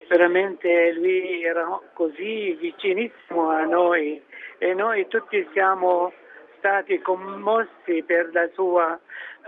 Veramente lui era così vicinissimo a noi e noi tutti siamo stati commossi per la sua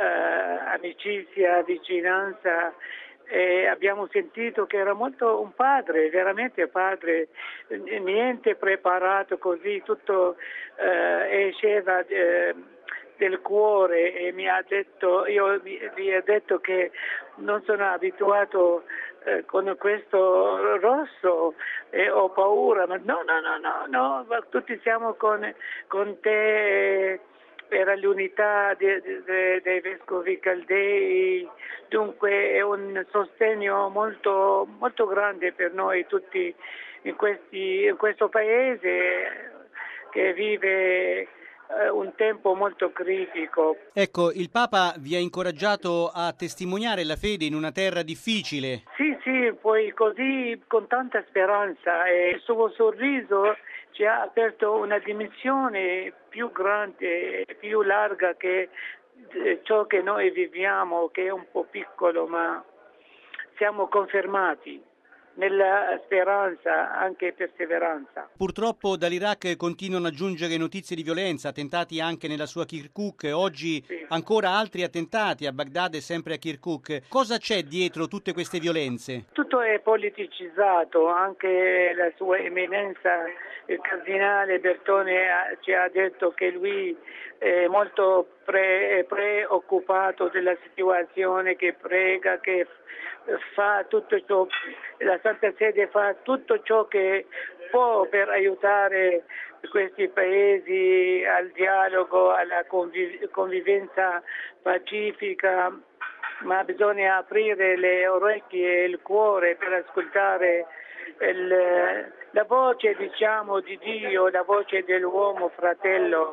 amicizia, vicinanza e abbiamo sentito che era molto un padre, veramente padre, niente preparato così, tutto esceva del cuore e mi ha detto, io gli ho detto che non sono abituato con questo rosso e ho paura, ma no, ma tutti siamo con te, era l'unità dei vescovi caldei, dunque è un sostegno molto, molto grande per noi tutti in questo paese che vive un tempo molto critico. Ecco, il Papa vi ha incoraggiato a testimoniare la fede in una terra difficile. Sì, poi così con tanta speranza e il suo sorriso ci ha aperto una dimensione più grande, più larga che ciò che noi viviamo, che è un po' piccolo, ma siamo confermati nella speranza, anche perseveranza. Purtroppo dall'Iraq continuano a giungere notizie di violenza, attentati anche nella sua Kirkuk, oggi Sì. ancora altri attentati a Baghdad e sempre a Kirkuk. Cosa c'è dietro tutte queste violenze? Tutto è politicizzato, anche la sua eminenza, il cardinale Bertone ci ha detto che lui è molto preoccupato della situazione, che prega, che fa tutto ciò, la Santa Sede fa tutto ciò che può per aiutare questi paesi al dialogo, alla convivenza pacifica, ma bisogna aprire le orecchie e il cuore per ascoltare la voce, diciamo, di Dio, la voce dell'uomo fratello.